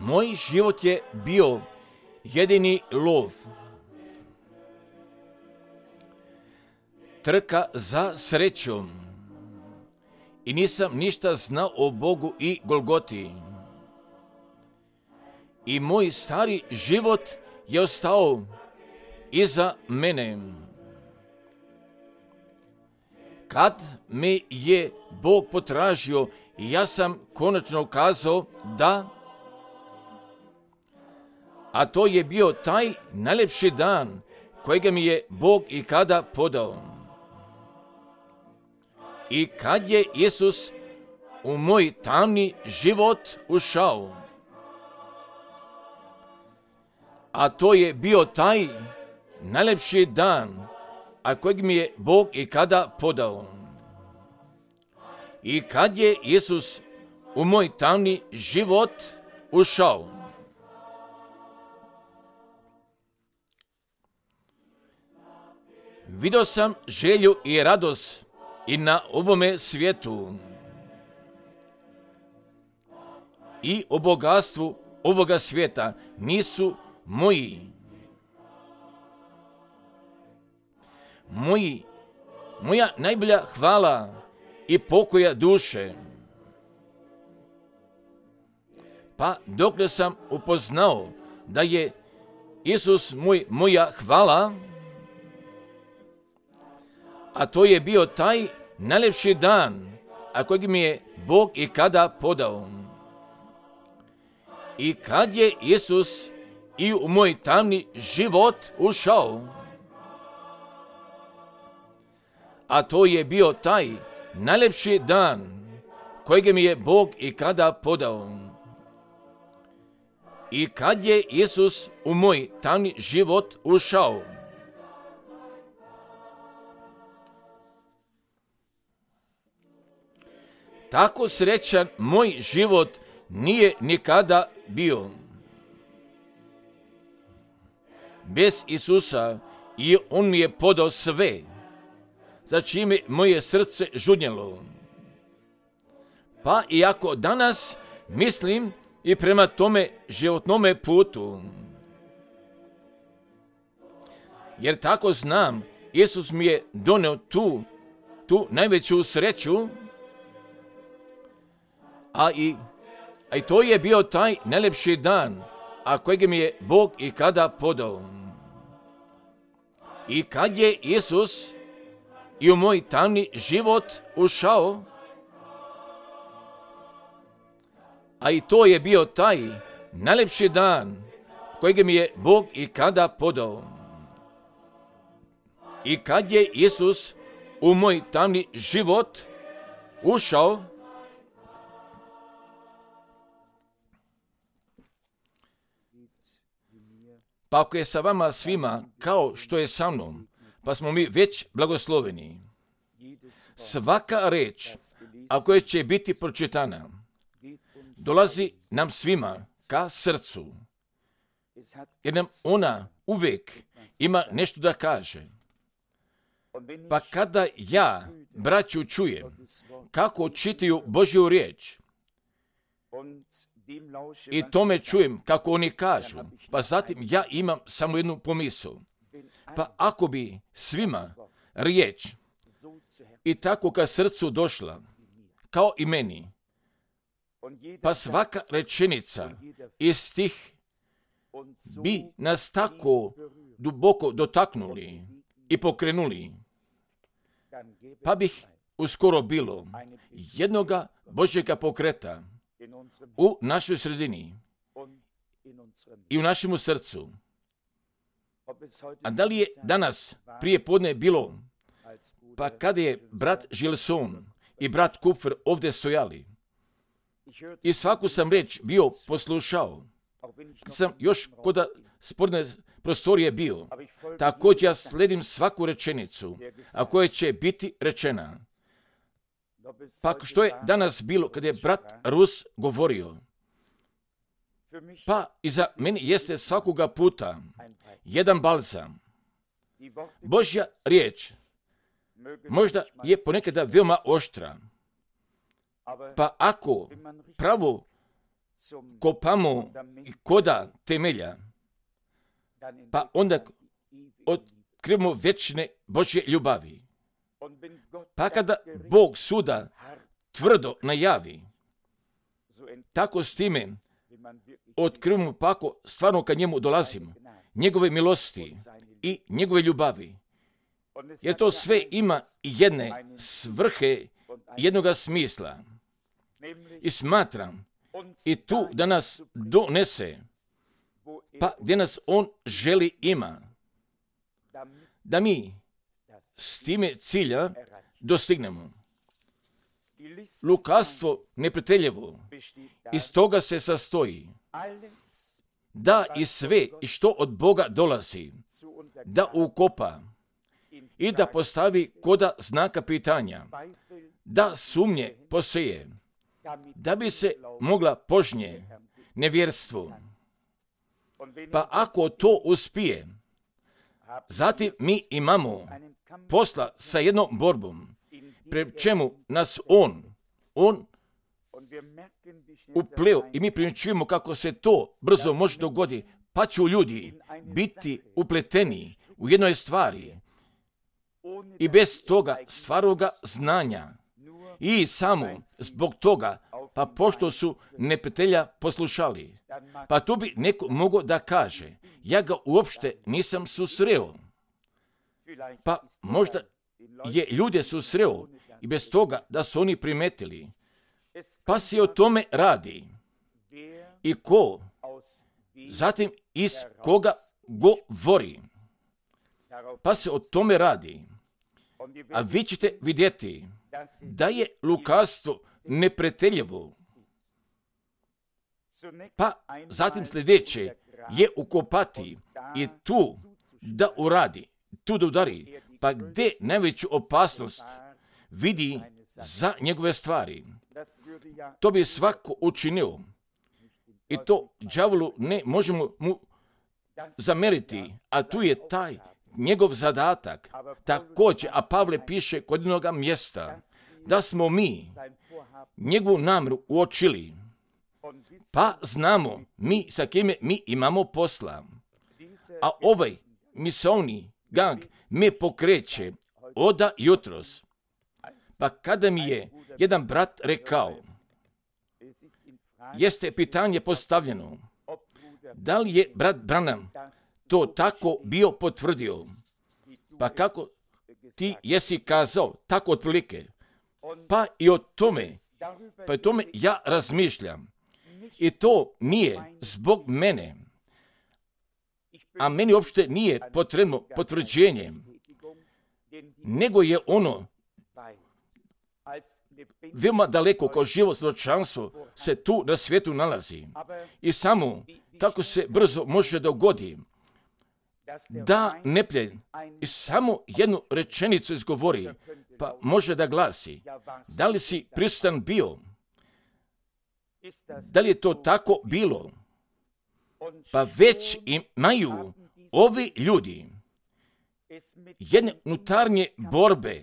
Moj život je bio jedini lov. Trka za srećom. I nisam ništa znao o Bogu i Golgoti. I moj stari život je ostao iza mene. Kad me je Bog potražio, ja sam konačno kazao da, a to je bio taj najljepši dan kojega mi je Bog i kada podao. I kad je Isus u moj tamni život ušao, a to je bio taj najljepši dan, a kojeg mi je Bog i kada podao. I kad je Isus u moj tamni život ušao, vidio sam želju i radost i na ovome svijetu i o bogatstvu ovoga svijeta nisu moji. Moja najbolja hvala i pokoja duše. Pa dokle sam upoznao da je Isus moja hvala, a to je bio taj najljepši dan, a kojeg mi je Bog i kada podao. I kad je Isus i u moj tamni život ušao, a to je bio taj najljepši dan kojeg mi je Bog i kada podao. I kad je Isus u moj tamni život ušao, tako srećan moj život nije nikada bio. Bez Isusa i on mi je podao sve, za čime moje srce žudnjelo. Pa iako danas mislim i prema tome životnome putu, jer tako znam, Isus mi je doneo tu najveću sreću, a i to je bio taj najljepši dan, a kojeg mi je Bog i kada podao. I kad je Isus i u moj tamni život ušao, a i to je bio taj najljepši dan kojeg mi je Bog i kada podao. I kad je Isus u moj tamni život ušao, pa ako je sa vama svima kao što je sa mnom, pa smo mi već blagosloveni. Svaka reč, a koja će biti pročitana, dolazi nam svima ka srcu, jer nam ona uvijek ima nešto da kaže. Pa kada ja, braću, čujem kako čitaju Božju riječ i tome čujem kako oni kažu, pa zatim ja imam samo jednu pomisao. Pa ako bi svima riječ i tako ka srcu došla, kao i meni, pa svaka rečenica i stih bi nas tako duboko dotaknuli i pokrenuli, pa bih uskoro bilo jednoga Božjega pokreta u našoj sredini i u našemu srcu. A da li je danas prije podne bilo, pa kada je brat Gilson i brat Kupfer ovdje stojali i svaku sam reč bio poslušao, kad sam još kod sporne prostorije bio, također ja sledim svaku rečenicu, a koja će biti rečena. Pa što je danas bilo kada je brat Rus govorio, pa i za meni jeste svakoga puta jedan balzam. Božja riječ možda je ponekada veoma oštra, pa ako pravo kopamo i koda temelja, pa onda otkrivamo večne Božje ljubavi. Pa kada Bog suda tvrdo najavi, tako s time otkrivamo pa ako stvarno kad njemu dolazimo, njegove milosti i njegove ljubavi. Jer to sve ima jedne svrhe, jednoga smisla. I smatram i tu da nas donese, pa gdje nas on želi ima, da mi s time cilja dostignemo. Lukavstvo neprijateljevo iz toga se sastoji da i sve i što od Boga dolazi, da ukopa i da postavi koda znaka pitanja, da sumnje poseje, da bi se mogla požnje nevjerstvo. Pa ako to uspije, zatim mi imamo posla sa jednom borbom, pred čemu nas on upleo i mi primjećujemo kako se to brzo može dogoditi, pa će ljudi biti upleteni u jednoj stvari i bez toga stvaroga znanja i samo zbog toga, pa pošto su neprijatelja poslušali, pa tu bi neko mogao da kaže, ja ga uopšte nisam susreo. Pa možda je ljude susreo i bez toga da su oni primetili. Pa se o tome radi. I ko? Zatim iz koga govori. Pa se o tome radi. A vi ćete vidjeti da je lukavstvo neprijateljevo. Pa zatim sljedeće je ukopati i tu da uradi, tu da udari. Pa gdje najveću opasnost vidi za njegove stvari. To bi svako učinio. I to đavolu ne možemo mu zameriti, a tu je taj njegov zadatak. Također, a Pavle piše kod jednog mjesta, da smo mi njegovu namjeru uočili, pa znamo mi sa kime mi imamo posla. A ovaj misaoni gang me pokreće oda jutros. Pa kada mi je jedan brat rekao, jeste pitanje postavljeno, da li je brat Branham to tako bio potvrdio? Pa kako ti jesi kazao, tako otprilike. Pa i o tome ja razmišljam. I to nije zbog mene, a meni uopšte nije potrebno potvrđenje, nego je ono veoma daleko kao živo svjedočanstvo se tu na svijetu nalazi. I samo kako se brzo može dogodi da nepljen i samo jednu rečenicu izgovori, pa može da glasi, da li si prisutan bio? Da li je to tako bilo? Pa već imaju ovi ljudi jedne unutarnje borbe.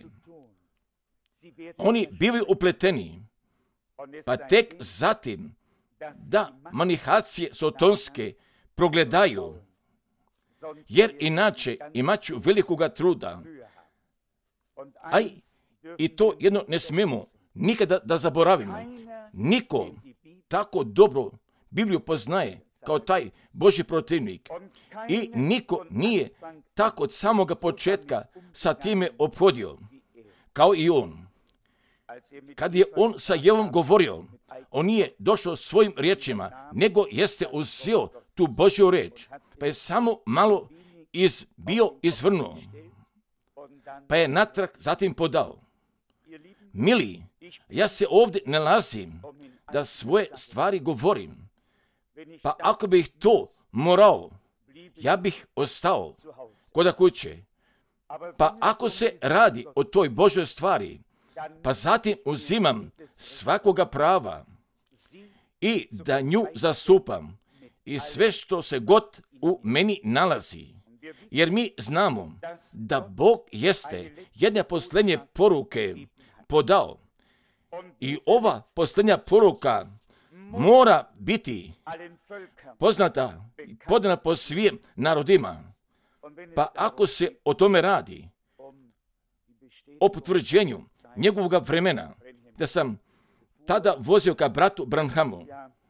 Oni bivaju upleteni, pa tek zatim da manihacije sotonske progledaju, jer inače imat ću velikoga truda. A i to jedno ne smemo nikada da zaboravimo. Niko tako dobro Bibliju poznaje kao taj Božji protivnik. I niko nije tako od samoga početka sa time ophodio, kao i on. Kad je on sa Jevom govorio, on nije došao svojim riječima, nego jeste uzeo tu Božju reč, pa je samo malo bio izvrnuo, pa je natrag zatim podao. Mili, ja se ovdje nalazim da svoje stvari govorim, pa ako bih to morao, ja bih ostao kod kuće. Pa ako se radi o toj Božoj stvari, pa zatim uzimam svakoga prava i da nju zastupam i sve što se god u meni nalazi. Jer mi znamo da Bog jeste jedne posljednje poruke podao. I ova posljednja poruka mora biti poznata i podana po svim narodima. Pa ako se o tome radi, o potvrđenju njegovog vremena, da sam tada vozio ka bratu Branhamu,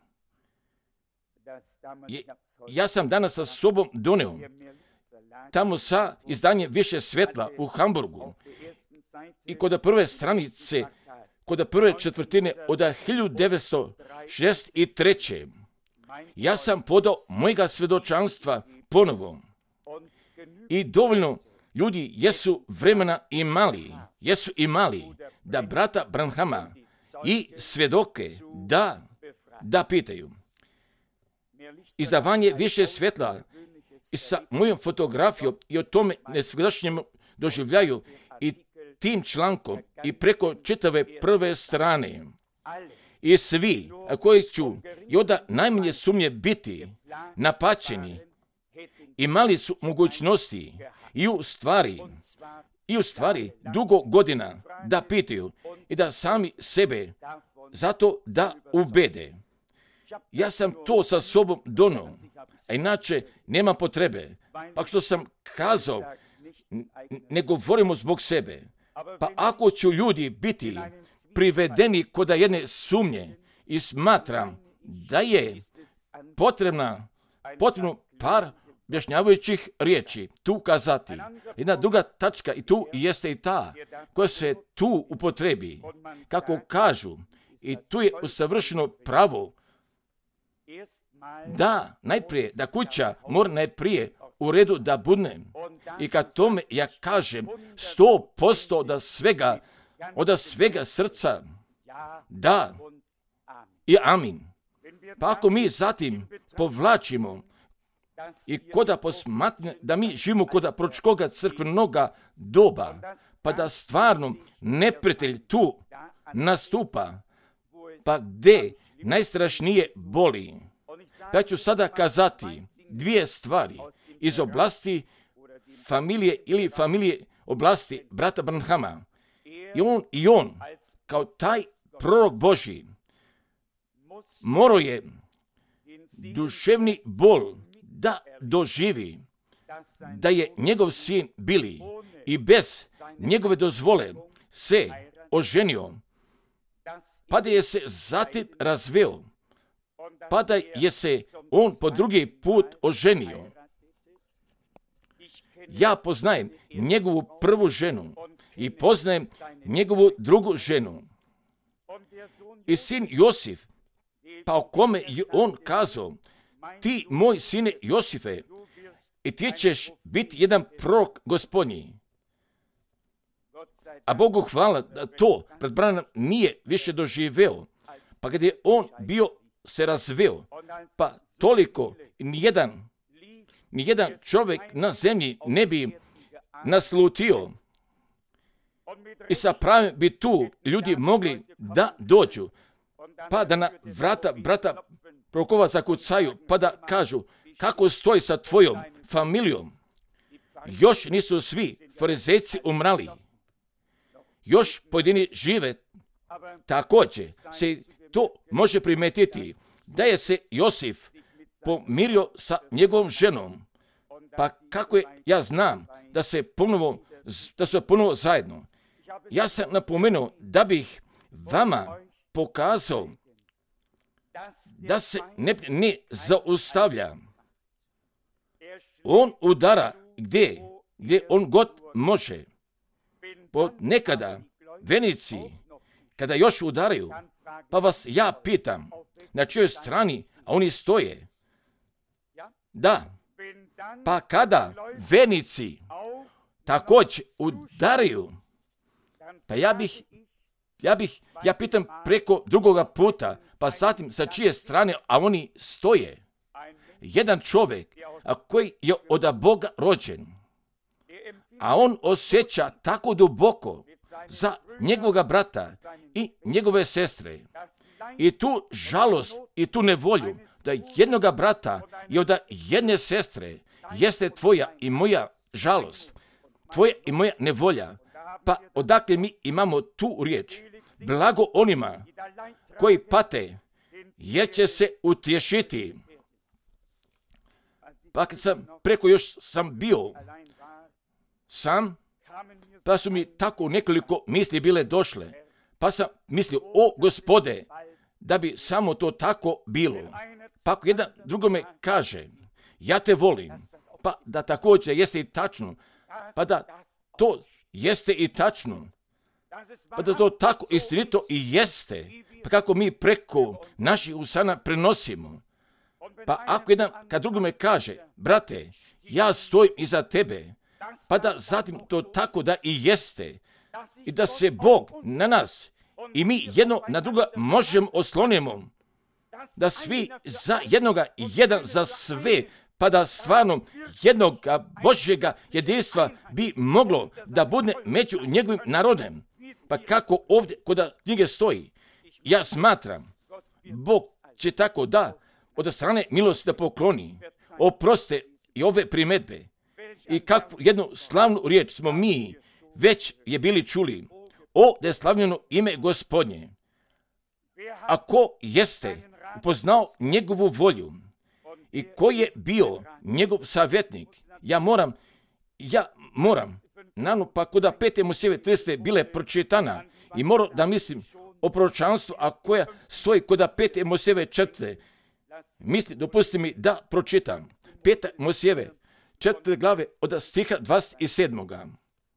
ja sam danas sa sobom doneo tamo sa izdanje Više svjetla u Hamburgu i kod prve stranice, kod prve četvrtine od 1963. Ja sam podao mojega svjedočanstva ponovo i dovoljno ljudi jesu vremena imali da brata Branhama i svjedoke da pitaju. Izdavanje Više svjetla i sa mojom fotografijom i o tome nesvjedočenjem doživljaju i tim člankom i preko čitave prve strane. I svi koji ću i onda najmanje sumnje biti napačeni, imali su mogućnosti i u stvari dugo godina da pitaju i da sami sebe zato da ubede. Ja sam to sa sobom donio, a inače nema potrebe. Pa što sam kazao, ne govorimo zbog sebe. Pa ako ću ljudi biti privedeni kod jedne sumnje i smatram da je potrebno par objašnjavajućih riječi tu kazati. Jedna druga tačka i tu jeste i ta koja se tu upotrebi. Kako kažu, i tu je usavršeno pravo da kuća mora najprije u redu da bude. I kad tome ja kažem 100% od svega srca da i amin. Pa ako mi zatim povlačimo i koda posmatne da mi živimo koda proročkoga crkvenoga doba, pa da stvarno neprijatelj tu nastupa, pa gdje najstrašnije boli. Ja ću sada kazati dvije stvari iz oblasti familije oblasti brata Branhama. I on kao taj prorok Božji morao je duševni bol da doživi da je njegov sin Bili i bez njegove dozvole se oženio, pa da je se zatim razveo, pa da je se on po drugi put oženio. Ja poznajem njegovu prvu ženu i poznajem njegovu drugu ženu. I sin Josif, pa o kome je on kazao, ti moj sine Josife, i ti ćeš biti jedan prorok Gospodnji. A Bogu hvala da to pred Branham nije više doživeo, pa kad je on bio se razveo, pa toliko nijedan čovjek na zemlji ne bi naslutio. I sa pravim bi tu ljudi mogli da dođu, pa da na vrata brata prorokova zakucaju, pa da kažu kako stoji sa tvojom familijom. Još nisu svi farizejci umrali. Još pojedini žive. Također se to može primetiti da je se Josif pomirio sa njegovom ženom. Pa kako ja znam da su ponovo zajedno. Ja sam napomenuo da bih vama pokazao da se ne zaustavlja. On udara gdje on god može. Nekada venici, kada još udaraju, pa vas ja pitam, na čijoj strani, a oni stoje. Da, pa kada venici također udaraju, pa ja pitam preko drugoga puta, pa zatim sa čije strane, a oni stoje. Jedan čovjek, a koji je od Boga rođen, a on osjeća tako duboko za njegovoga brata i njegove sestre. I tu žalost i tu nevolju da jednoga brata i od jedne sestre jeste tvoja i moja žalost, tvoja i moja nevolja. Pa odakle mi imamo tu riječ? Blago onima koji pate jer će se utješiti. Pa kad sam preko još sam bio sam, pa su mi tako nekoliko misli bile došle. Pa sam mislio, o Gospode, da bi samo to tako bilo. Pa ako jedan drugome kaže, ja te volim, pa da također jeste i tačno, pa da to jeste i tačno, pa da to tako istinito i jeste, pa kako mi preko naših usana prenosimo. Pa ako jedan kad drugome kaže, brate, ja stojim iza tebe, pa da zatim to tako da i jeste, i da se Bog na nas i mi jedno na druga možemo oslonimo, da svi za jednoga i jedan za sve, pa da stvarno jednoga Božjega jedinstva bi moglo da bude među njegovim narodem. Pa kako ovdje kod knjige stoji, ja smatram, Bog će tako da od strane milosti da pokloni, oproste i ove primedbe. I kakvu jednu slavnu riječ smo mi već je bili čuli, ovdje je slavljeno ime Gospodnje. A ko jeste upoznao njegovu volju i ko je bio njegov savjetnik, ja moram, naravno pa kod 5. Mojsijeve 30 bile pročitana i moram da mislim o proročanstvu, a koja stoji kod 5. Mojsijeve 4. Misli, dopustite mi da pročitam. 5. Mojsijeve 4. glave od stiha 27.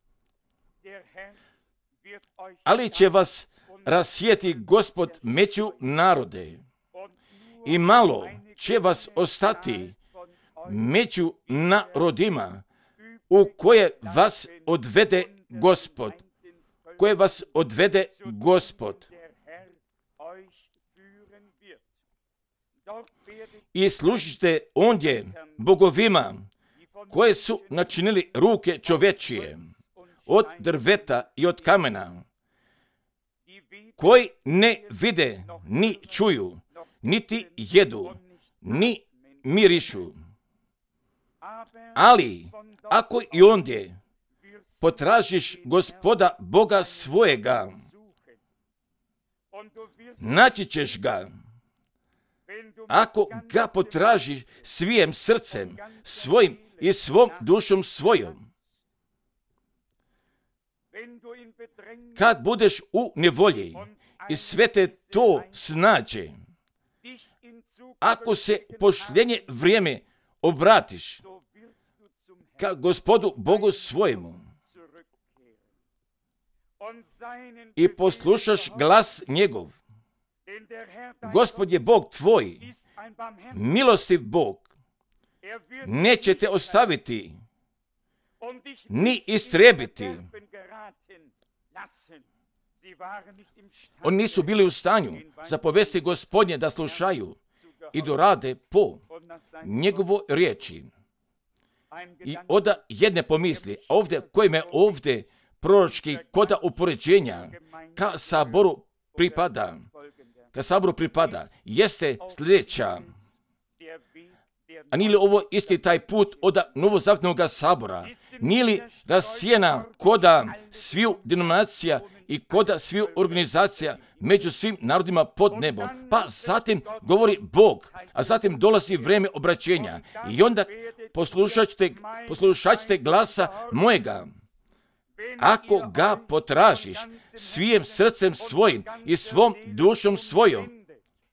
Ali će vas rasijeti Gospod među narode i malo će vas ostati među narodima u koje vas odvede Gospod. Koje vas odvede Gospod. I služite ondje bogovima koje su načinili ruke čovječije, od drveta i od kamena, koji ne vide, ni čuju, niti jedu, ni mirišu. Ali, ako i ondje potražiš Gospoda Boga svojega, naći ćeš ga. Ako ga potražiš svijim srcem, svojim i svom dušom svojom. Kad budeš u nevolji i sve te to snađe, ako se pošljenje vrijeme obratiš ka Gospodu Bogu svojemu i poslušaš glas njegov, Gospod je Bog tvoj, milostiv Bog, neće te ostaviti, ni istrebiti. Oni nisu bili u stanju zapovesti Gospodnje da slušaju i dorade po njegovo riječi. I onda jedne pomisli, ovdje koje me ovdje proročki koda upoređenja ka saboru pripada, jeste sljedeća. A nije li ovo isti taj put od novozavjetnog sabora? Nije li rasijena koda sviju denominacija i koda sviju organizacija među svim narodima pod nebom? Pa zatim govori Bog, a zatim dolazi vrijeme obraćenja. I onda poslušat ćete glasa mojega. Ako ga potražiš svijim srcem svojim i svom dušom svojom,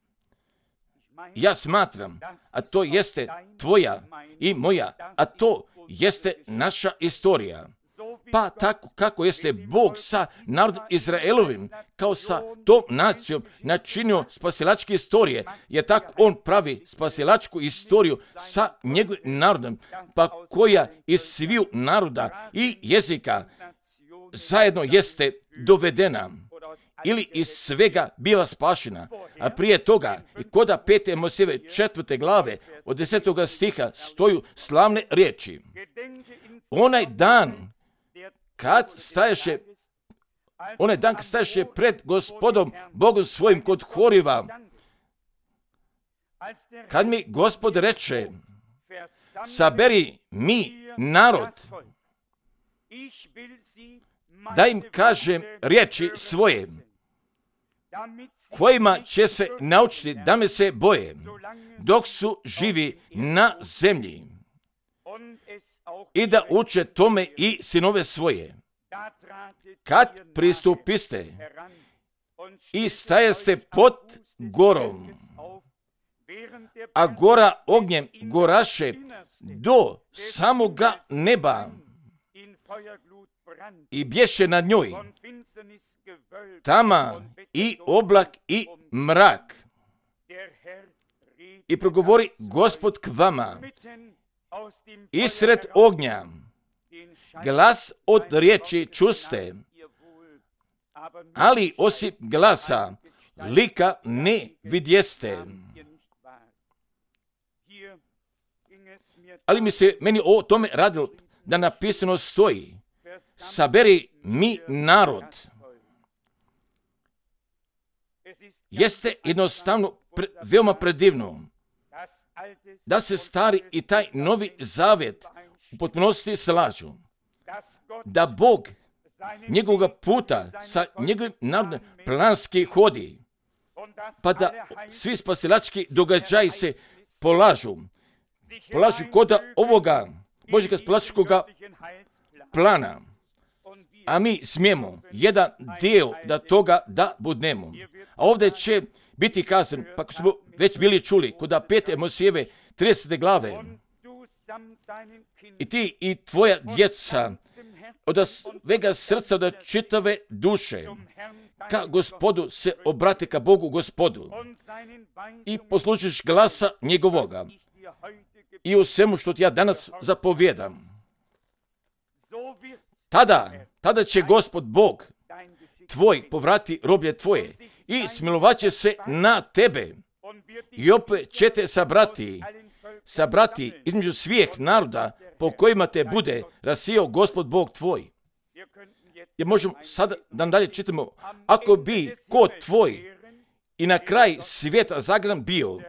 ja smatram, a to jeste tvoja i moja, a to jeste naša istorija. Pa tako kako jeste Bog sa narodom Izraelovim, kao sa tom nacijom načinio spasilačke istorije, jer tako on pravi spasilačku istoriju sa njegovim narodom, pa koja iz sviju naroda i jezika zajedno jeste dovedena ili iz svega biva spašena. A prije toga i koda 5. Mojsijeve 4. glave od 10. stiha stoju slavne riječi. Onaj dan kad staješe pred Gospodom Bogom svojim kod Horiva, kad mi Gospod reče, saberi mi narod, da im kažem riječi svoje, kojima će se naučiti da me se boje, dok su živi na zemlji, i da uče tome i sinove svoje. Kad pristupiste i stajaste pod gorom, a gora ognjem goraše do samoga neba i bješe na njoj tama i oblak i mrak. I progovori Gospod k vama isred ognja, glas od riječi čuste, ali osim glasa lika ne vidjeste. Ali meni o tome radilo da napisano stoji: saberi mi narod. Jeste jednostavno veoma predivno da se stari i taj novi zavjet u potpunosti slažu, da Bog njegovog puta sa njegovim narodom planski hodi, pa da svi spasilački događaji se polažu kod ovoga Božjega spasilačkog plana, a mi smijemo jedan dio da toga da budemo. A ovdje će biti kazan, pa ako smo već bili čuli, kod 5. Mojsijeve 30. glave, i ti i tvoja djeca od svega srca, od čitave duše, ka Gospodu se obrati, ka Bogu Gospodu, i poslušiš glasa njegovoga i u svemu što ti ja danas zapovjedam. Tada će Gospod Bog tvoj povrati roblje tvoje i smilovat će se na tebe i opet će te sabrati između svih naroda po kojima te bude rasijao Gospod Bog tvoj. Jer možemo sada da dalje čitamo: ako bi kod tvoj i na kraj svijeta zagran bio.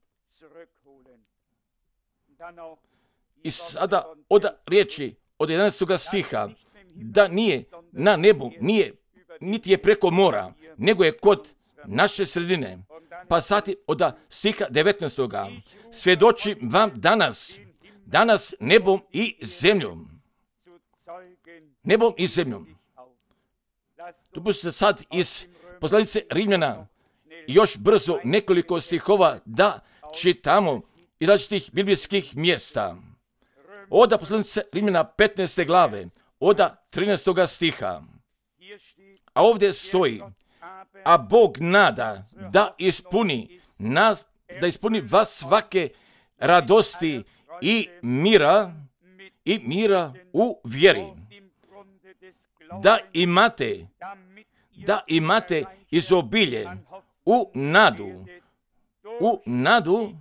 I sada od riječi od 11. stiha, da nije na nebu, niti je preko mora, nego je kod naše sredine. Pa zatim od stiha 19. svjedočim vam danas nebom i zemljom. Nebom i zemljom. Dopustite sad iz poslanice Rimljana još brzo nekoliko stihova da čitamo iz različitih biblijskih mjesta. Od poslanice Rimljana 15. glave, od 13. stiha. A ovdje stoji: a Bog nada da ispuni vas svake radosti i mira u vjeri, da imate izobilje u nadu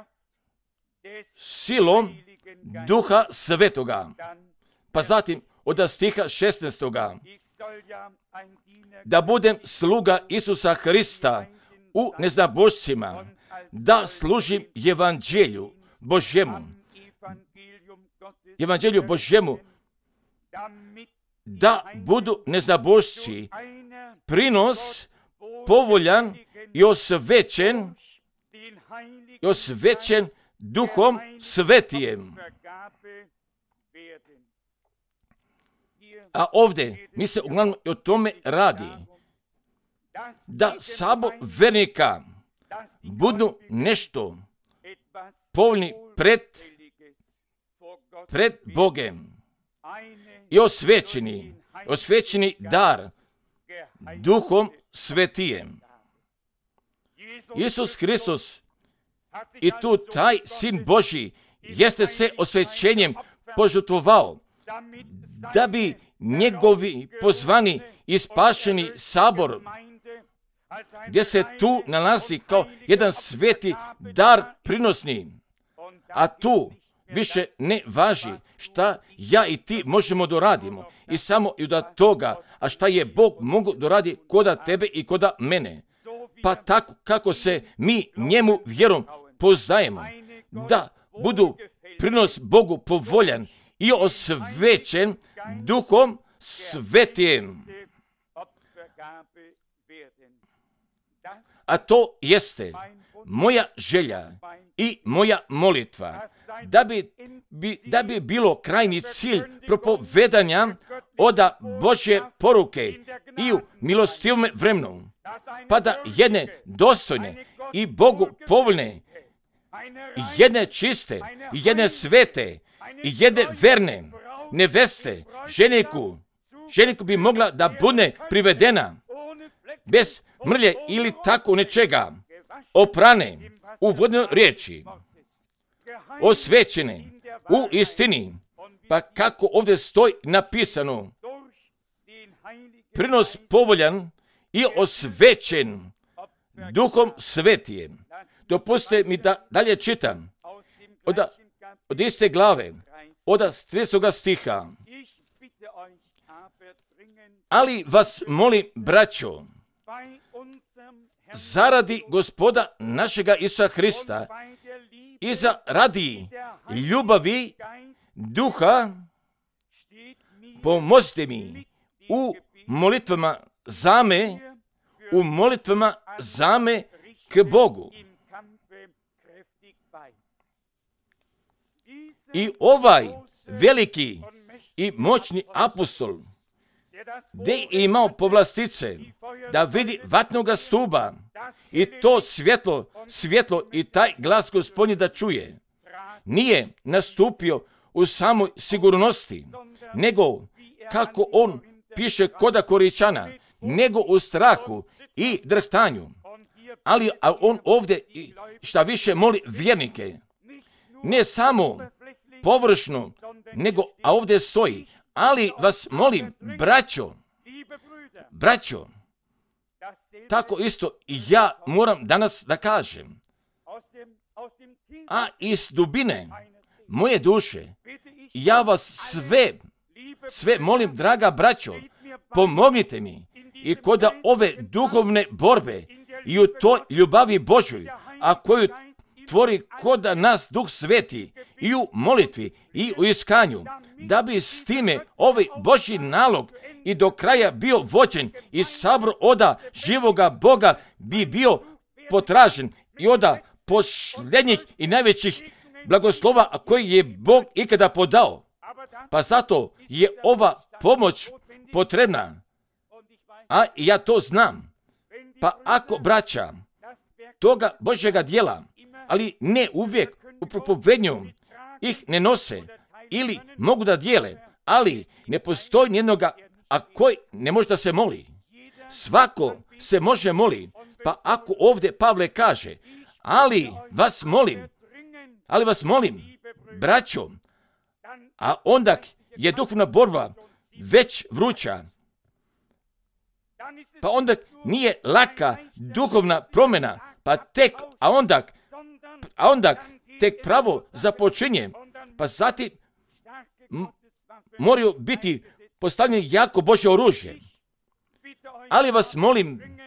silom Duha Svetoga. Pa zatim od stiha 16. da budem sluga Isusa Hrista u neznabošcima, da služim evanđelju Božjemu, da budu neznabošci prinos povoljan i osvećen Duhom Svetijem. A ovdje mi se uglavnom o tome radi, da sabor vernika budu nešto povoljni pred Bogem i osvećeni dar Duhom Svetijem. Isus Hristos i tu taj Sin Božji jeste se osvećenjem požrtvovao, da bi njegovi pozvani i spašeni sabor, gdje se tu nalazi kao jedan sveti dar prinosni, a tu više ne važi šta ja i ti možemo doradimo i samo i od toga, a šta je Bog mogu doradi koda tebe i koda mene. Pa tako kako se mi njemu vjerom poznajemo, da budu prinos Bogu povoljan i osvećen Duhom Svetijem. a to jeste moja želja i moja molitva, da bi bilo krajnji cilj propovedanja oda Božje poruke i u milostivom vremenu, pa da jedne dostojne i Bogu povoljne, jedne čiste, jedne svete, jedne verne neveste, ženiku bi mogla da bude privedena bez mrlje ili tako nečega, oprane u vodnoj riječi, osvećene u istini, pa kako ovdje stoji napisano, prinos povoljan i osvećen Duhom Svetijem. Dopustite mi da dalje čitam od iste glave, od 30. stiha. Ali vas molim, braćo, zaradi Gospoda našega Isusa Hrista i zaradi ljubavi Duha, pomozite mi u molitvama za me k Bogu. I ovaj veliki i moćni apostol, gdje je imao povlastice da vidi vatnoga stuba i to svjetlo i taj glas Gospodnji da čuje, nije nastupio u samoj sigurnosti, nego kako on piše koda Koričana, nego u strahu i drhtanju. Ali on ovdje šta više moli vjernike, ne samo površno, nego ovdje stoji, ali vas molim, braćo, tako isto i ja moram danas da kažem, a iz dubine moje duše, ja vas sve molim, draga braćo, pomognite mi i kod ove duhovne borbe i u toj ljubavi Božoj, a koju tvori kod nas Duh Sveti i u molitvi i u iskanju, da bi s time ovaj Božji nalog i do kraja bio vođen i sabor oda živoga Boga bi bio potražen i oda posljednjih i najvećih blagoslova koji je Bog ikada podao. Pa zato je ova pomoć potrebna, a ja to znam. Pa ako braća toga Božjega djela, ali ne uvijek u propovednju ih ne nose ili mogu da dijele, ali ne postoji nijednoga, a koji ne može da se moli. Svako se može moli, pa ako ovdje Pavle kaže, ali vas molim, braćo, a onda je duhovna borba već vruća, pa onda nije laka duhovna promjena, pa onda tek pravo započinje, pa zatim moraju biti postavljeni jako Božje oružje. Ali vas molim,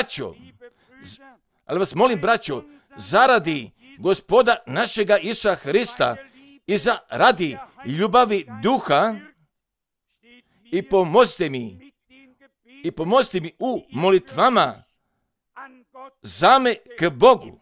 braćo, zaradi Gospoda našega Isusa Hrista i zaradi ljubavi Duha i pomozite mi u molitvama za me k Bogu.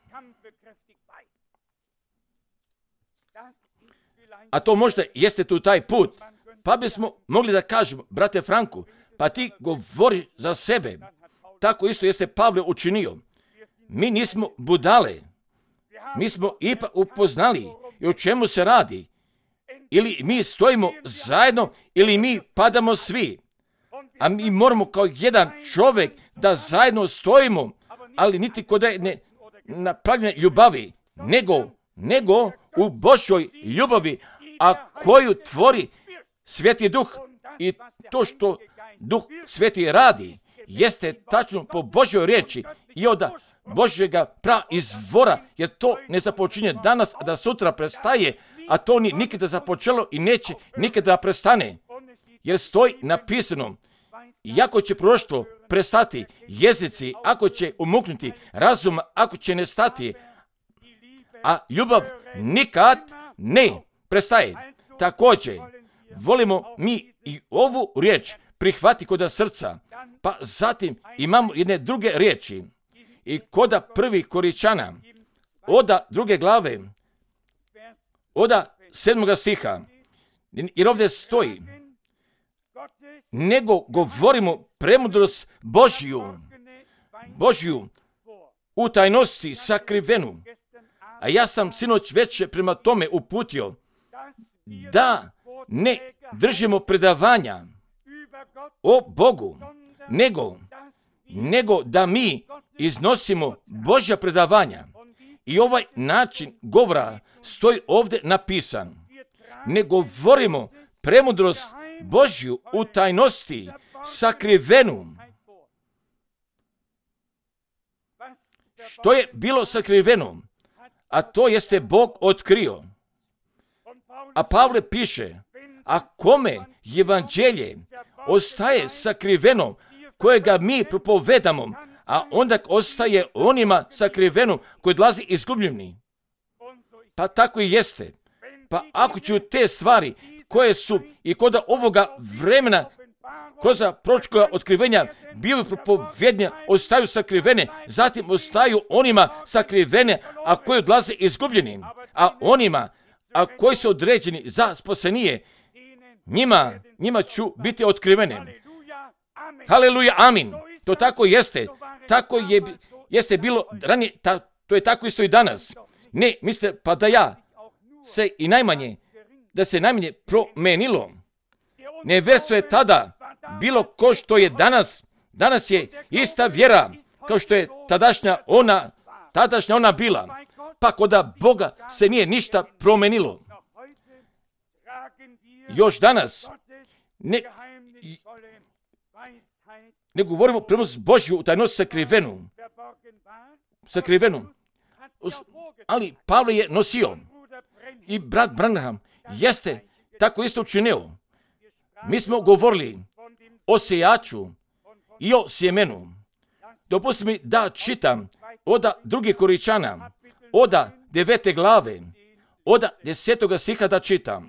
A to možda jeste tu taj put, pa bismo mogli da kažemo, brate Franku, pa ti govori za sebe. Tako isto jeste Pavle učinio. Mi nismo budale, mi smo ipak upoznali i o čemu se radi. Ili mi stojimo zajedno, ili mi padamo svi. A mi moramo kao jedan čovjek da zajedno stojimo, ali niti kod ne napravljene ljubavi, nego u Božoj ljubavi, a koju tvori Sveti Duh. I to što Duh Sveti radi, jeste tačno po Božoj riječi i od Božjega izvora, jer to ne započinje danas, a da sutra prestaje, a to ni nikada započelo i neće nikada prestane. Jer stoji napisano, iako će proroštvo prestati, jezici ako će umuknuti, razum ako će nestati, a ljubav nikad ne prestaje. Također, volimo mi i ovu riječ prihvati kod srca, pa zatim imamo jedne druge riječi. I koda prvi Koričana, oda 2. glave, oda 7. stiha, jer ovdje stoji, nego govorimo premudrost Božju u tajnosti sakrivenu. A ja sam sinoć već prema tome uputio da ne držimo predavanja o Bogu, nego da mi iznosimo Božja predavanja. I ovaj način govora stoji ovdje napisan. Ne govorimo premudrost Božju u tajnosti sakrivenu. Što je bilo sakriveno? A to jeste Bog otkrio. A Pavle piše, a kome evanđelje ostaje sakriveno, kojega mi propovedamo, a onda ostaje onima sakriveno koji odlazi izgubljeni. Pa tako i jeste. Pa ako ću te stvari koje su i kod ovoga vremena kroz proročka otkrivenja bili propovednja, ostaju sakrivene, zatim ostaju onima sakrivene, a koji odlaze izgubljeni, a onima koji su određeni za spasenije, njima ću biti otkrivene. Haleluja, amin. To tako jeste. Tako jeste bilo ranije, to je tako isto i danas. Ne, mislite pa da se najmanje promenilo. Nevjerstvo je tada bilo ko što je danas. Danas je ista vjera kao što je tadašnja ona bila. Pa koda Boga se nije ništa promenilo. Još danas ne govorimo premudrost Božju u tajnosti sakrivenu. Ali Pavle je nosio i brat Branham jeste tako isto učinio. Mi smo govorili o sejaču i o sjemenu. Dopustite mi da čitam oda 2. Koričana, oda 9. glave, oda 10. stiha da čitam.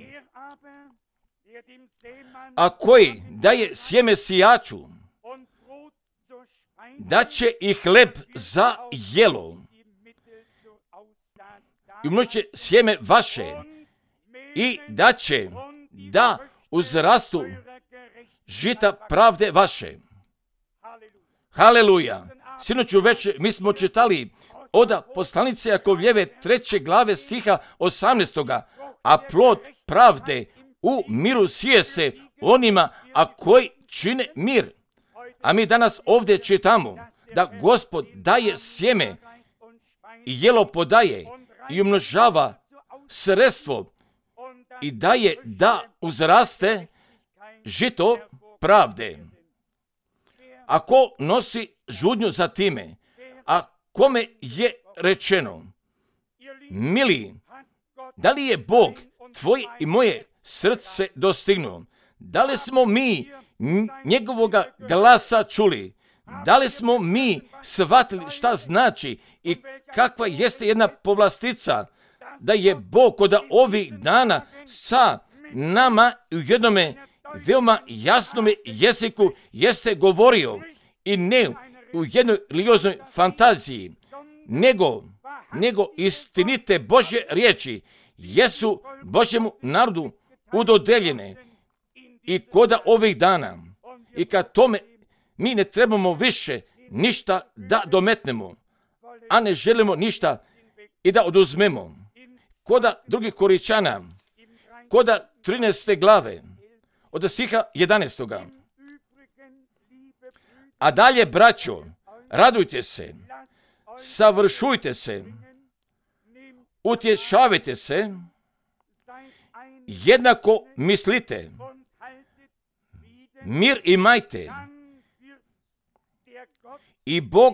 A koji daje sjeme sijaču, da će i hleb za jelo. I umnoće sjeme vaše i da će da uzrastu žita pravde vaše. Haleluja. Sinoću već mi smo čitali oda poslanice Jakovljeve 3. glave stiha 18. A plod pravde u miru sije se onima koji čine mir. A mi danas ovdje čitamo da Gospod daje sjeme i jelo podaje i umnožava sredstvo i daje da uzraste žito pravde. Ako nosi žudnju za time, a kome je rečeno, mili, da li je Bog tvoje i moje srce dostignuo? Da li smo mi njegovoga glasa čuli? Da li smo mi shvatili šta znači i kakva jeste jedna povlastica da je Bog kod ovih dana sa nama u jednome veoma jasnome jeziku jeste govorio i ne u jednoj religioznoj fantaziji, nego istinite Božje riječi jesu Božjemu narodu udodeljene i kod ovih dana. I kad tome mi ne trebamo više ništa da dometnemo, a ne želimo ništa i da oduzmemo. Koda 2. Koričana, koda 13. glave, od stiha 11. A dalje, braćo, radujte se, savršujte se, utješavajte se, jednako mislite, mir imajte, i Bog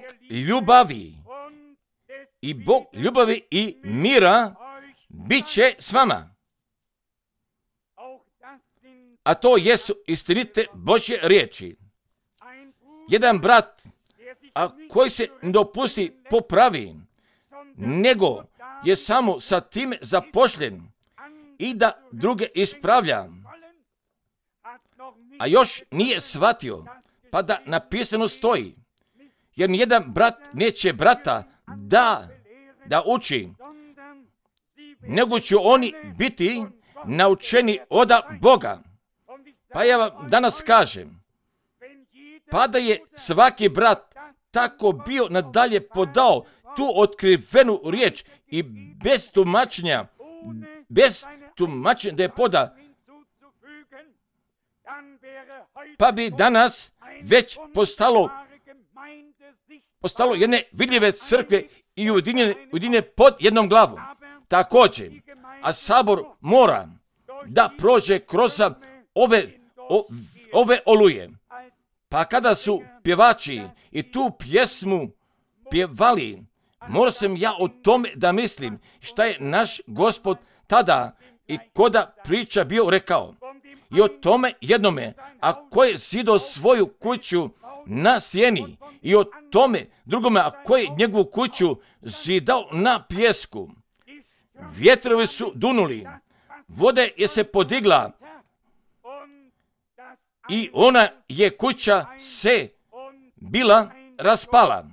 ljubavi i mira bit će s vama. A to jesu istinite Božje riječi. Jedan brat, a koji se ne dopusti popravi, nego je samo sa time zapošljen i da druge ispravlja, a još nije shvatio, pa da napisano stoji, jer nijedan brat neće brata da uči, nego će oni biti naučeni od Boga. Pa ja vam danas kažem, pa da je svaki brat tako bio nadalje podao tu otkrivenu riječ i bez tumačenja da je poda, pa bi danas već postalo jedne vidljive crkve i ujedinjene pod jednom glavom. Također, a sabor mora da prođe kroz ove oluje. Pa kada su pjevači i tu pjesmu pjevali, morao sam ja o tome da mislim šta je naš Gospod tada i koda priča bio rekao. I o tome jednome, a ko je zidao svoju kuću na sjeni, i o tome drugome, a ko je njegovu kuću zidao na pjesku. Vjetrovi su dunuli, voda je se podigla i ona je kuća se bila raspala.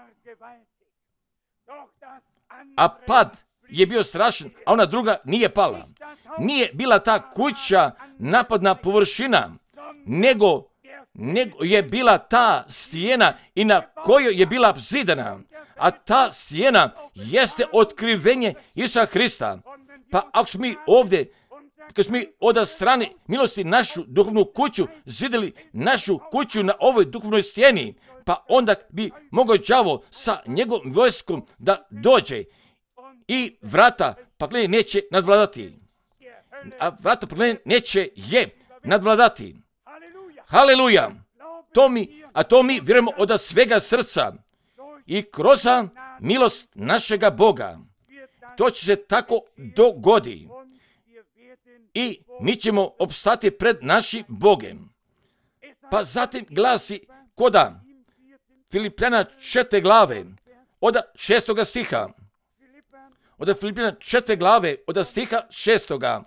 A pad je bio strašan, a ona druga nije pala. Nije bila ta kuća napadna površina, nego je bila ta stijena i na kojoj je bila zidana. A ta stijena jeste otkrivenje Isusa Hrista. Pa ako smo mi ovdje, kad smo mi od strane milosti našu duhovnu kuću zidali našu kuću na ovoj duhovnoj stijeni, pa onda bi mogao đavo sa njegovom vojskom da dođe i vrata paklenja neće nadvladati. A vrata paklenja neće je nadvladati. Haleluja! To mi vjerujemo od svega srca i kroz milost našega Boga. To će se tako dogodi. I mi ćemo opstati pred našim Bogem. Pa zatim glasi koda Filipljana 4. glave od 6. stiha. Od Filipljana 4. glave od stiha 6.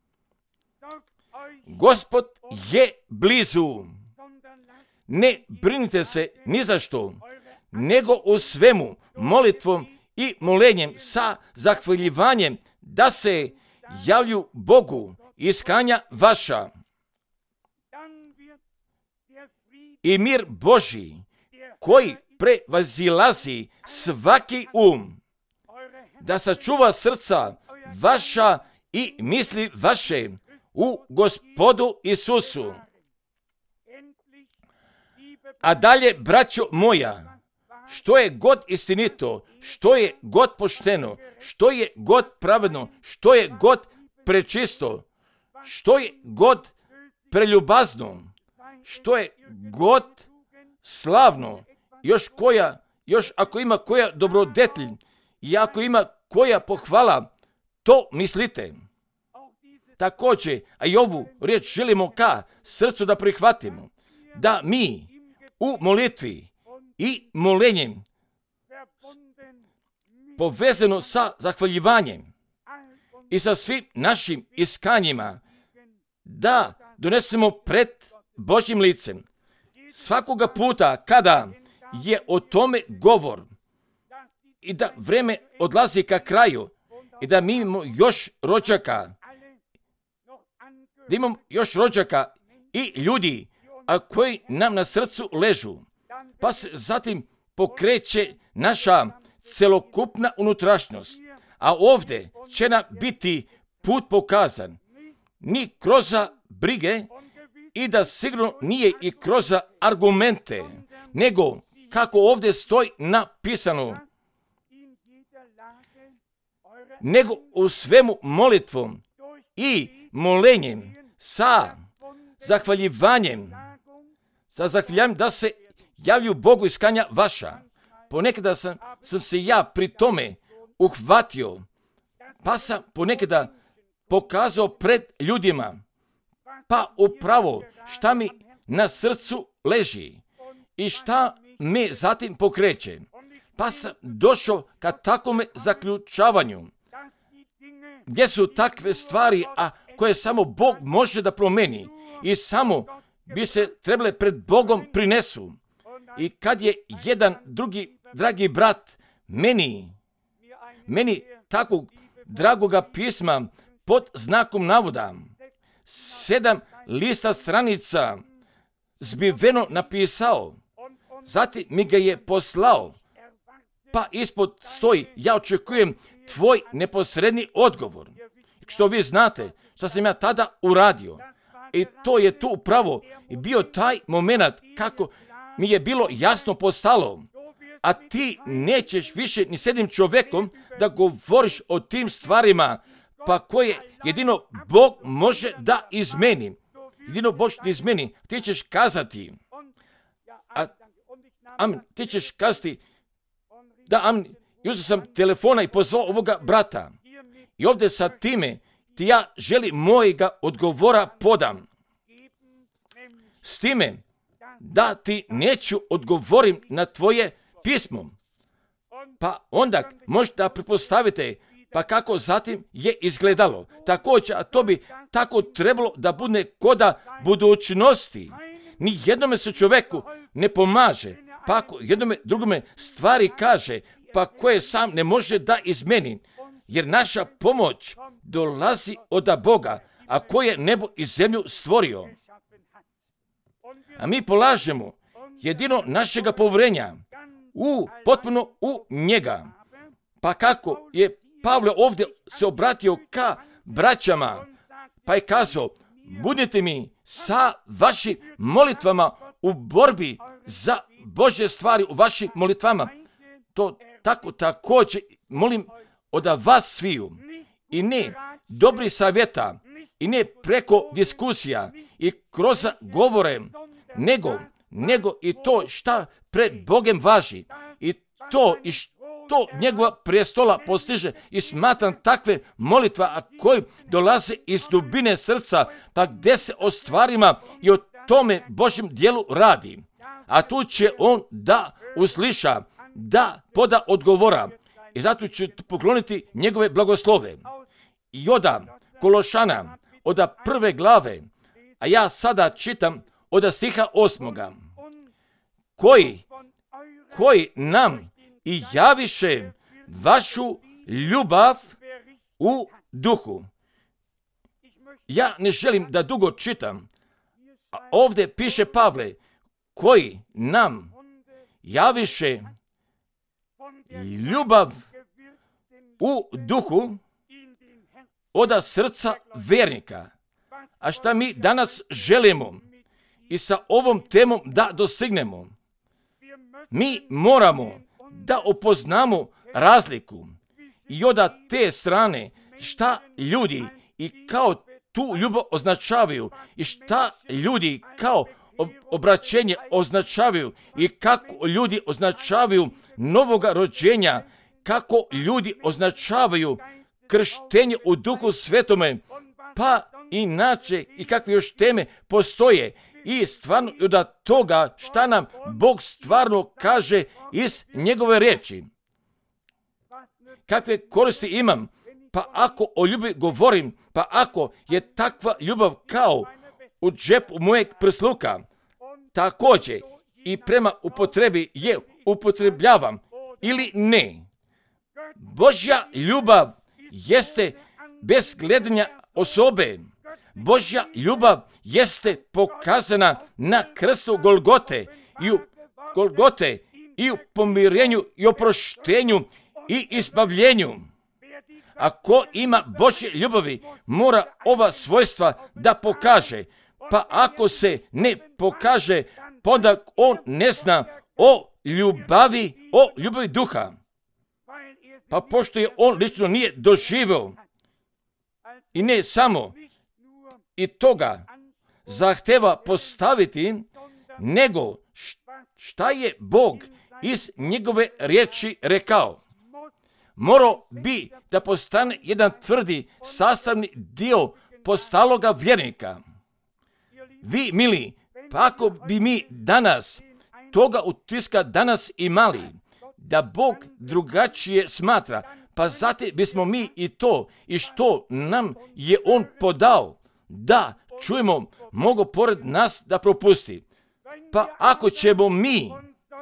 Gospod je blizu. Ne brinite se ni za što, nego u svemu molitvom i molenjem sa zahvaljivanjem da se javlju Bogu iskanja vaša. I mir Božji, koji prevazilazi svaki da sačuva srca vaša i misli vaše u Gospodu Isusu. A dalje, braćo moja, što je god istinito, što je god pošteno, što je god pravedno, što je god prečisto, što je god preljubazno, što je god slavno, još ako ima koja dobrodetlj i ako ima koja pohvala, to mislite. Također, a i ovu riječ želimo ka srcu da prihvatimo, da mi u molitvi i molenjem povezano sa zahvaljivanjem i sa svim našim iskanjima da donesemo pred Božjim licem. Svakoga puta kada je o tome govor i da vreme odlazi ka kraju i da mi imamo još rođaka, i ljudi koji nam na srcu ležu, pa se zatim pokreće naša celokupna unutrašnjost. A ovdje će nam biti put pokazan, ni kroz brige i da sigurno nije i kroz argumente, nego kako ovdje stoji napisano, nego u svemu molitvom i molenjem sa zahvaljivanjem da se javlju Bogu iskanja vaša. Ponekada sam se ja pri tome uhvatio, pa sam ponekada pokazao pred ljudima, pa upravo šta mi na srcu leži i šta me zatim pokreće. Pa sam došao ka takvome zaključavanju, gdje su takve stvari, a koje samo Bog može da promeni i samo bi se trebale pred Bogom prinesu. I kad je jedan drugi dragi brat meni takvog dragoga pisma pod znakom navoda 7 lista stranica zbiveno napisao, zatim mi ga je poslao, pa ispod stoji: ja očekujem tvoj neposredni odgovor. Što vi znate, što sam ja tada uradio. I to je tu upravo i bio taj moment kako mi je bilo jasno postalo. A ti nećeš više ni s jednim čovjekom da govoriš o tim stvarima, pa koje jedino Bog može da izmeni. Jedino Bog da izmeni. Ti ćeš kazati, ti ćeš kazati da uzeo sam telefona i pozvao ovoga brata. I ovdje sa time ti ja želim mojega odgovora podam. S time da ti neću odgovorim na tvoje pismo. Pa onda možete pretpostavite pa kako zatim je izgledalo. Također, a to bi tako trebalo da bude koda budućnosti. Ni jednome se čovjeku ne pomaže, pa ako jednome drugome stvari kaže, pa koje sam ne može da izmeni. Jer naša pomoć dolazi od Boga, a koji je nebo i zemlju stvorio. A mi polažemo jedino našega povjerenja potpuno u njega. Pa kako je Pavle ovdje se obratio ka braćama, pa je kazao: budite mi sa vašim molitvama u borbi za Božje stvari, u vašim molitvama. To također molim od vas sviju. I ne dobri savjeta, i ne preko diskusija i kroz govore, nego i to šta pred Bogem važi. I to i što njegova prestola postiže. I smatram takve molitva, a koji dolaze iz dubine srca, pa gdje se o stvarima i o tome Božjem dijelu radi. A tu će on da usliša, da poda odgovora. I zato ću pokloniti njegove blagoslove. I od Kološana, od 1. glave, a ja sada čitam od stiha 8. Koji nam i javiše vašu ljubav u duhu. Ja ne želim da dugo čitam. A ovdje piše Pavle: koji nam javiše ljubav u duhu od srca vjernika. A šta mi danas želimo i sa ovom temom da dostignemo? Mi moramo da upoznamo razliku i od te strane šta ljudi i kao tu ljubav označavaju i šta ljudi kao obraćenje označavaju i kako ljudi označavaju novoga rođenja, kako ljudi označavaju krštenje u Duhu Svetome, pa inače i kakve još teme postoje. I stvarno od toga šta nam Bog stvarno kaže iz njegove riječi. Kakve koristi imam? Pa ako o ljubavi govorim, pa ako je takva ljubav kao u džepu mojeg prsluka, također i prema upotrebi je upotrebljavam ili ne. Božja ljubav jeste bez gledanja osobe. Božja ljubav jeste pokazana na krstu Golgote i u pomirenju i oproštenju i izbavljenju. Ako ima Božje ljubavi, mora ova svojstva da pokaže. Pa ako se ne pokaže, onda on ne zna o ljubavi duha. Pa pošto je on lično nije doživio i ne samo i toga zahteva postaviti, nego šta je Bog iz njegove riječi rekao. Morao bi da postane jedan tvrdi sastavni dio postaloga vjernika. Vi, mili, pa ako bi mi danas toga utiska danas imali, da Bog drugačije smatra, pa zatim bismo mi i to i što nam je on podao, da čujemo, mogu pored nas da propusti. Pa ako ćemo mi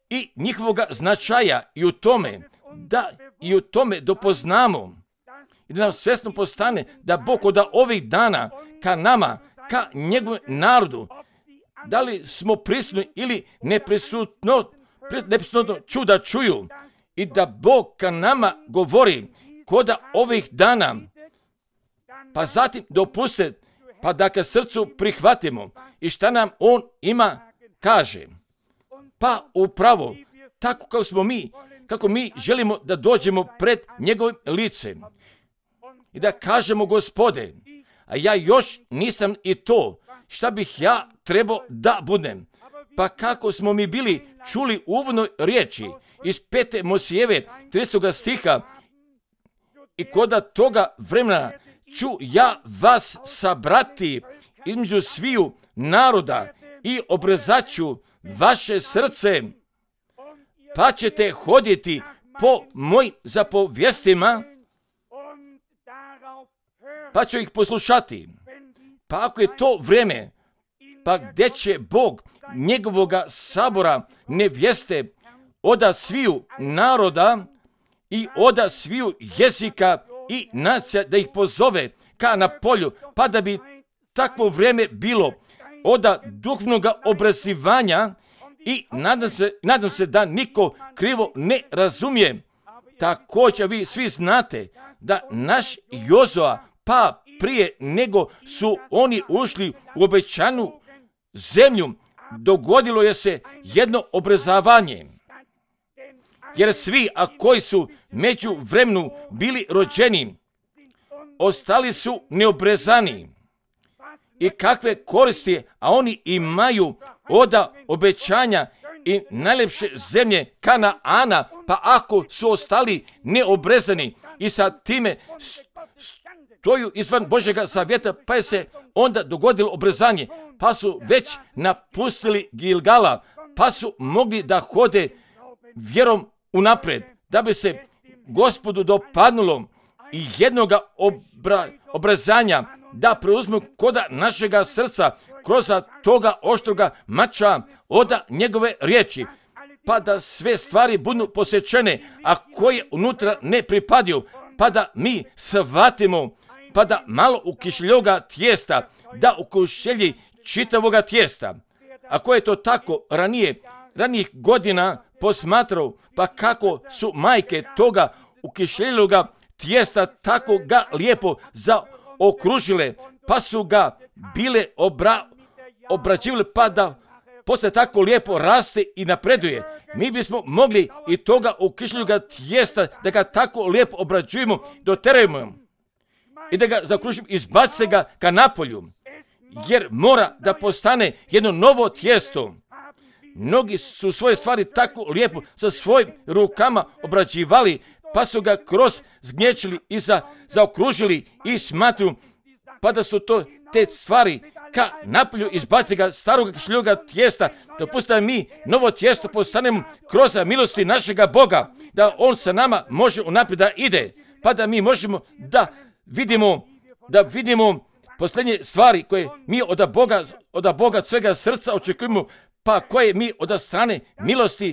i njihovoga značaja i u tome dopoznamo i da nam svjesno postane da Bog od ovih dana ka nama, ka njegovom narodu, da li smo prisutni ili neprisutno čuda čuju i da Bog ka nama govori koda ovih dana, pa zatim dopuste, pa da ka srcu prihvatimo i šta nam on ima kaže. Pa upravo tako kako mi želimo da dođemo pred njegovim licem i da kažemo Gospode, a ja još nisam i to šta bih ja trebao da budem. Pa kako smo mi bili čuli u uvodnoj riječi iz 5. Mojsijeve 30. stiha i koda toga vremena ću ja vas sabrati između sviju naroda i obrezaću vaše srce, pa ćete hoditi po mojim zapovjestima, pa ću ih poslušati. Pa ako je to vrijeme, pa gdje će Bog njegovoga sabora nevjeste oda sviju naroda i oda sviju jezika i nacija da ih pozove ka na polju, pa da bi takvo vrijeme bilo oda duhovnog obrazivanja i nadam se da niko krivo ne razumije. Također vi svi znate da naš Jozua, pa prije nego su oni ušli u obećanu zemlju, dogodilo je se jedno obrazovanje. Jer svi, a koji su među vremenu bili rođeni, ostali su neobrezani. I kakve koristi, a oni imaju oda obećanja i najljepše zemlje Kanaana, pa ako su ostali neobrezani i sa time stoju izvan Božjega zavjeta, pa je se onda dogodilo obrezanje, pa su već napustili Gilgala, pa su mogli da hode vjerom unaprijed, da bi se Gospodu dopadnulo i jednoga obrezanja da preuzmu koda našega srca kroz toga oštroga mača oda njegove riječi, pa da sve stvari budu posjećene, a koje unutra ne pripadaju, pa da mi shvatimo, pa da malo u kišljoga tijesta, da u kušelji čitavoga tijesta. Ako je to tako ranijih godina posmatrao, pa kako su majke toga u kišljoga tijesta tako ga lijepo zaokružile, pa su ga bile obrađivale, pa da poslije tako lijepo raste i napreduje. Mi bismo mogli i toga u kišljoga tijesta da ga tako lijepo obrađujemo, doterujemo i da ga zaokružimo, izbacite ga ka napolju, jer mora da postane jedno novo tijesto. Mnogi su svoje stvari tako lijepo sa svojim rukama obrađivali, pa su ga kroz zgnječili i zaokružili i smatruju, pa da su to te stvari ka napolju izbaci ga starog kišljoga tijesta, dopustite mi novo tijesto postanemo kroz milosti našega Boga, da on sa nama može unaprijed da ide, pa da mi možemo da vidimo posljednje stvari koje mi od Boga svega srca očekujemo, pa koje mi od strane milosti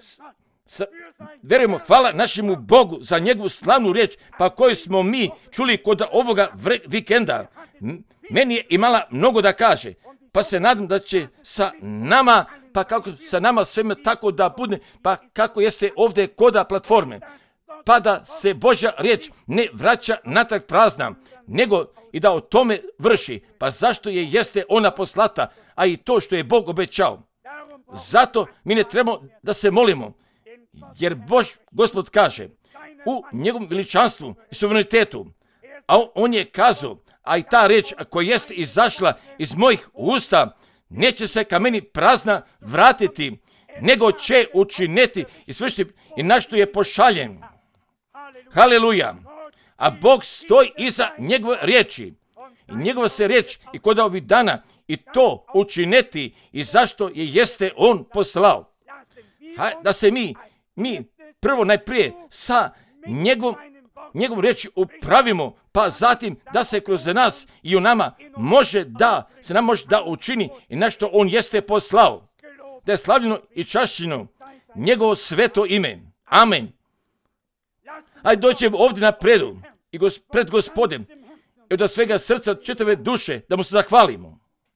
verujemo. Hvala našemu Bogu za njegovu slavnu riječ, pa koju smo mi čuli kod ovoga vikenda. Meni je imala mnogo da kaže, pa se nadam da će sa nama, pa kako sa nama sveme tako da bude, pa kako jeste ovdje koda platforme, pa da se Božja riječ ne vraća natrag prazna, nego i da o tome vrši. Pa zašto jeste ona poslata, a i to što je Bog obećao. Zato mi ne trebamo da se molimo, jer Gospod kaže u njegovom veličanstvu i suverenitetu, a on je kazao, a i ta riječ koja jeste izašla iz mojih usta, neće se ka meni prazna vratiti, nego će učiniti i svršiti i na što je pošaljen. Haleluja! A Bog stoji iza njegove riječi i njegova se riječ i kod ovih dana i to učiniti i zašto jeste on poslao. Da se mi prvo najprije sa njegovom riječi upravimo, pa zatim da se kroz nas i u nama može da učini i na što on jeste poslao. Da je slavljeno i čašćeno njegovo sveto ime. Amen. Ajde dođemo ovdje na predu i pred Gospodem i od svega srca, čitave duše, da mu se zahvalimo.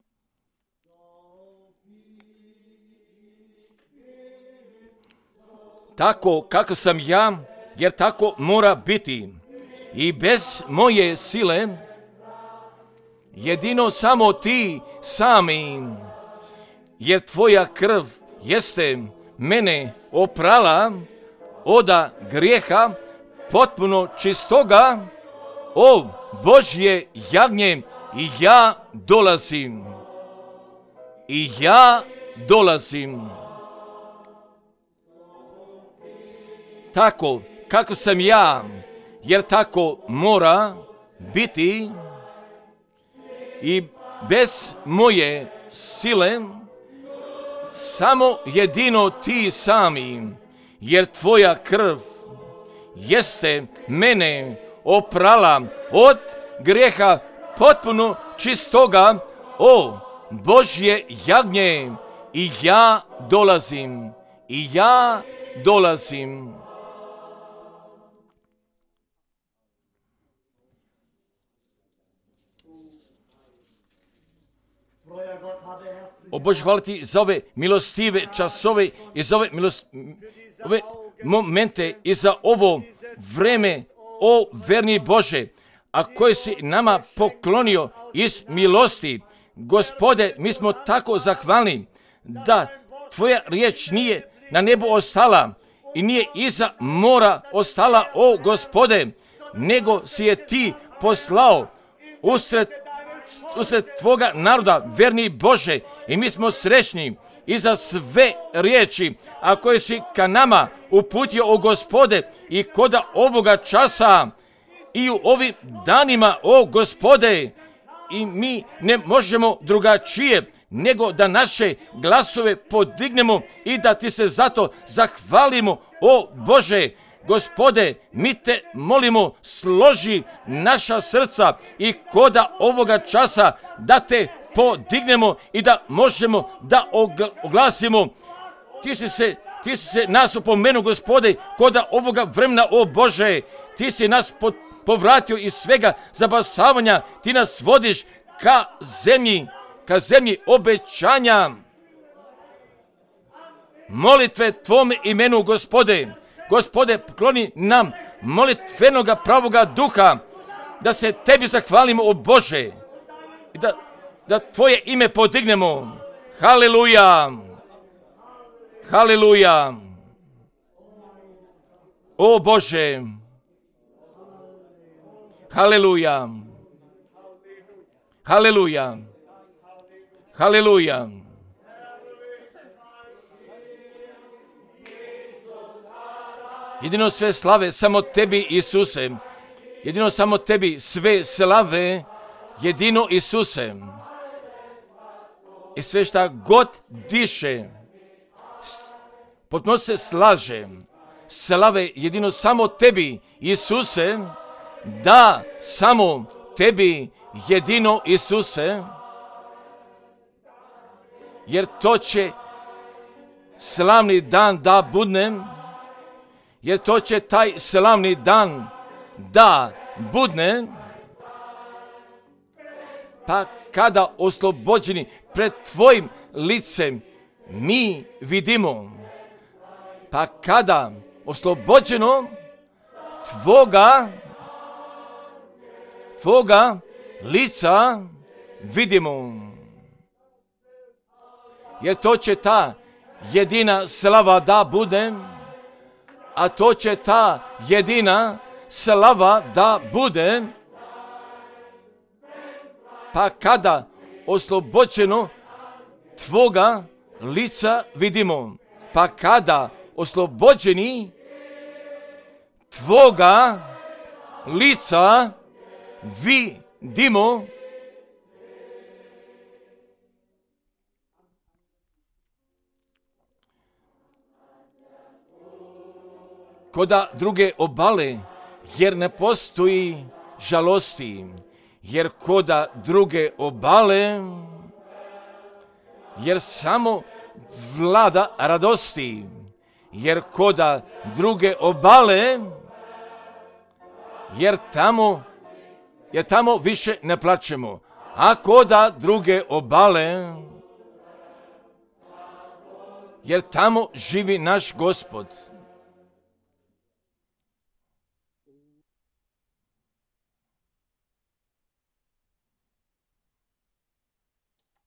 Tako kako sam ja, jer tako mora biti. I bez moje sile, jedino samo ti sami, jer tvoja krv jeste mene oprala oda grijeha potpuno čistoga, o Božje jagnje, i ja dolazim. I ja dolazim. Tako kako sam ja, jer tako mora biti. I bez moje sile, samo jedino ti sami, jer tvoja krv jeste mene oprala od grijeha potpuno čistoga, o Božje jagnje, i ja dolazim. I ja dolazim. O Bože, hvala ti za ove milostive časove i za ove momente i za ovo vreme, o verni Bože, a koje si nama poklonio iz milosti. Gospode, mi smo tako zahvalni da tvoja riječ nije na nebu ostala i nije iza mora ostala, o Gospode, nego si je ti poslao usred tvoga naroda, verni Bože, i mi smo srećni i za sve riječi, a koje si ka nama uputio, o Gospode, i koda ovoga časa i u ovim danima, o Gospode, i mi ne možemo drugačije nego da naše glasove podignemo i da ti se zato zahvalimo, o Bože. Gospode, mi te molimo, složi naša srca i koda ovoga časa da te podignemo i da možemo da oglasimo. Ti si se nas opomenuo, Gospode, koda ovoga vremena, o Bože. Ti si nas povratio iz svega zabasavanja. Ti nas vodiš ka zemlji obećanja. Molitve tvome imenu, Gospode. Gospode, pokloni nam molitvenoga pravoga duha, da se tebi zahvalimo, o Bože, i da tvoje ime podignemo. Haleluja! Haleluja! O Bože! Haleluja! Haleluja! Haleluja! Jedino sve slave samo tebi, Isuse. Jedino samo tebi sve slave, jedino Isuse. I sve šta god diše, potpuno se slaže. Slave jedino samo tebi, Isuse. Da, samo tebi, jedino Isuse. Jer to će slavni dan da budne. Jer to će taj slavni dan da budne, pa kada oslobođeni pred tvojim licem mi vidimo, pa kada oslobođeno tvoga lica vidimo. Jer to će ta jedina slava da bude, a to će ta jedina slava da bude, pa kada oslobođeno tvoga lica vidimo, pa kada oslobođeni tvoga lica vidimo, koda druge obale, jer ne postoji žalosti, jer koda druge obale, jer samo vlada radosti, jer koda druge obale, jer tamo više ne plačemo. A koda druge obale, jer tamo živi naš Gospod.